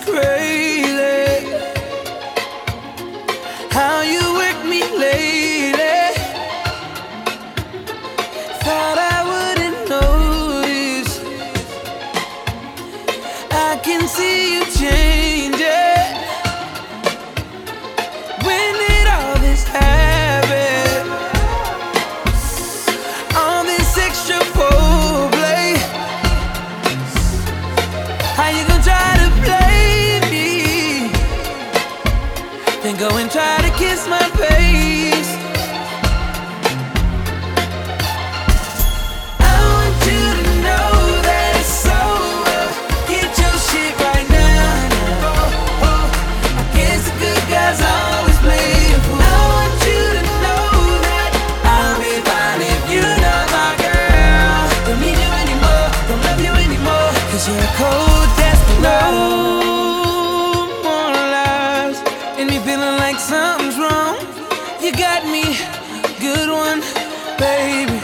crazy how you work me lately. Thought I wouldn't notice. I can see you changing. When did all this happen? All this extra foreplay. How you gonna try to play me? Then go and try to kiss my face. I want you to know that it's over. Get your shit right now. I guess the good guys always play a fool. I want you to know that I'll be fine if you're not my girl. Don't need you anymore, don't love you anymore, 'cause you're a cold desperado. No more lies and me feeling like something's wrong. You got me, good one, baby.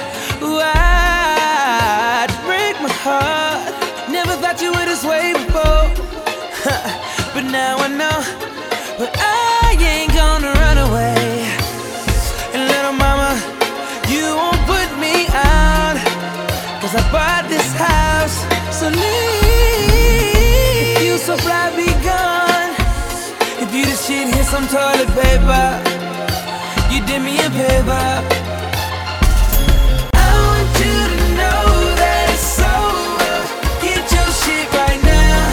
Why'd you break my heart? Never thought you were this way before. But now I know. But I ain't gonna run away. And little mama, you won't put me out, 'cause I bought this house. So leave. If you so fly, be gone. If you the shit, here's some toilet paper. You did me a favor. I want you to know that it's over. Get your shit right now.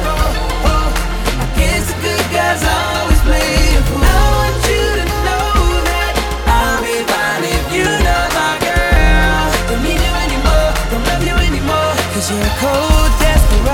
I guess the good guys always play a fool. I want you to know that I'll be fine if you're not my girl. Don't need you anymore, don't love you anymore, 'cause you're a cold desperado.